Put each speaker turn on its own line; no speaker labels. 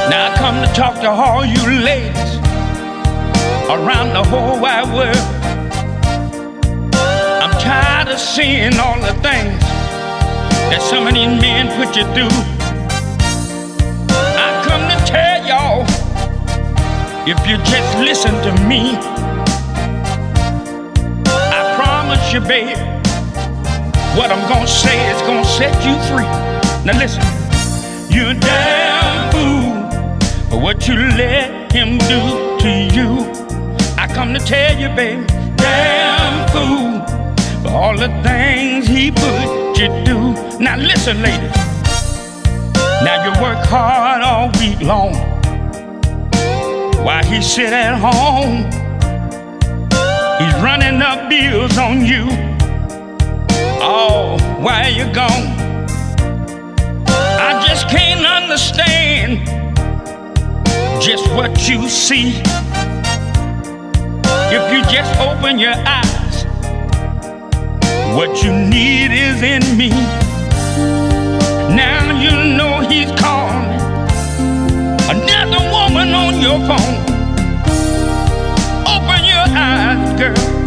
Now I come to talk to all you ladies around the whole wide world. I'm tired of seeing all the things that some of these men put you through. I come to tell y'all, if you just listen to me, I promise you, babe, what I'm gonna say is gonna set you free. Now listen, you're a damn fool for what you let him do to you. I come to tell you, baby, damn fool for all the things he put you through. Now listen, ladies, now you work hard all week long while he sit at home. He's running up bills on you. Oh, why you gone? I just can't understand just what you see. If you just open your eyes, what you need is in me. Now you know he's calling another woman on your phone. Open your eyes, girl.